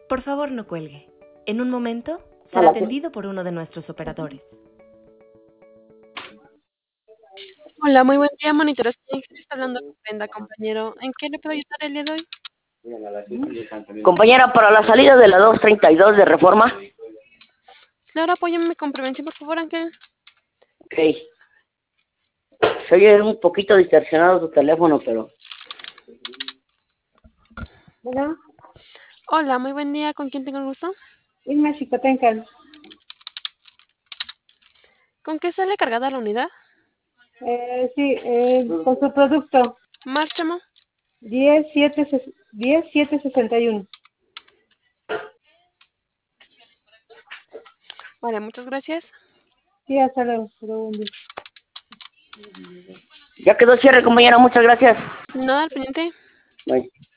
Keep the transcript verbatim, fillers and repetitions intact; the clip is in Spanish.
Por favor, no cuelgue. En un momento será atendido por uno de nuestros operadores. Hola, muy buen día, monitores. Está hablando con Brenda, compañero. ¿En qué le puedo ayudar el día de hoy? Compañera, para la salida de la dos treinta y dos de Reforma. Claro, apóyame con prevención, por favor, Ángel. Ok. Se oye un poquito distorsionado tu teléfono, pero... Bueno, Hola, muy buen día. ¿Con quién tengo el gusto? Irma Xicotencal. ¿Con qué sale cargada la unidad? Eh, sí, eh, con su producto Márchamo. diez siete sesenta y uno. Vale, muchas gracias. Sí, hasta luego. Pero buen día. Ya quedó cierre, compañera. Muchas gracias. Nada al pendiente. Bye.